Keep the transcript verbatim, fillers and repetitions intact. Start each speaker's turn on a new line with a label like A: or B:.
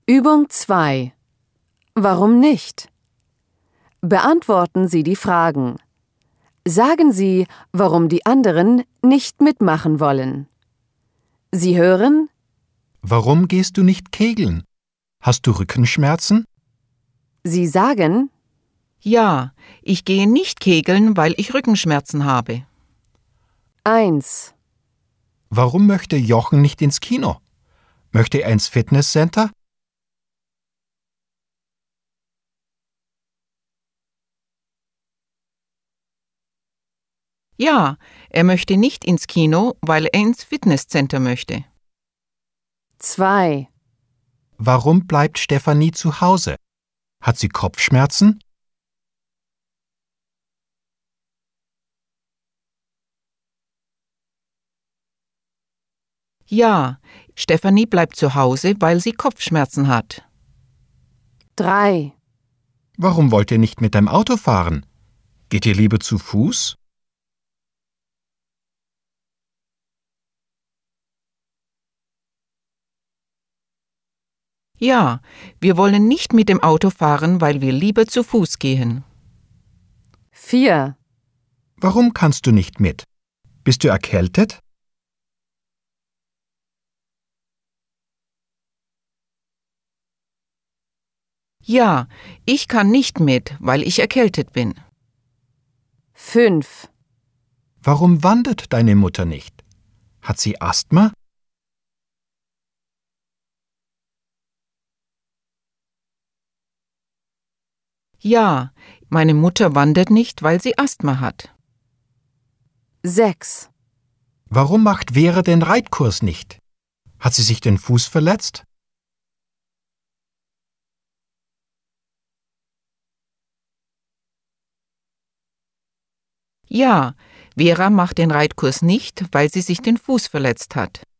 A: Übung zwei. Warum nicht? Beantworten Sie die Fragen. Sagen Sie, warum die anderen nicht mitmachen wollen. Sie hören:
B: Warum gehst du nicht kegeln? Hast du Rückenschmerzen?
A: Sie sagen:
C: Ja, ich gehe nicht kegeln, weil ich Rückenschmerzen habe.
A: eins.
B: Warum möchte Jochen nicht ins Kino? Möchte er ins Fitnesscenter?
C: Ja, er möchte nicht ins Kino, weil er ins Fitnesscenter möchte.
A: zwei.
B: Warum bleibt Stefanie zu Hause? Hat sie Kopfschmerzen?
C: Ja, Stefanie bleibt zu Hause, weil sie Kopfschmerzen hat.
A: drei.
B: Warum wollt ihr nicht mit dem Auto fahren? Geht ihr lieber zu Fuß?
C: Ja, wir wollen nicht mit dem Auto fahren, weil wir lieber zu Fuß gehen.
A: vier.
B: Warum kannst du nicht mit? Bist du erkältet?
C: Ja, ich kann nicht mit, weil ich erkältet bin.
A: fünf.
B: Warum wandert deine Mutter nicht? Hat sie Asthma?
C: Ja, meine Mutter wandert nicht, weil sie Asthma hat.
A: sechs.
B: Warum macht Vera den Reitkurs nicht? Hat sie sich den Fuß verletzt?
C: Ja, Vera macht den Reitkurs nicht, weil sie sich den Fuß verletzt hat.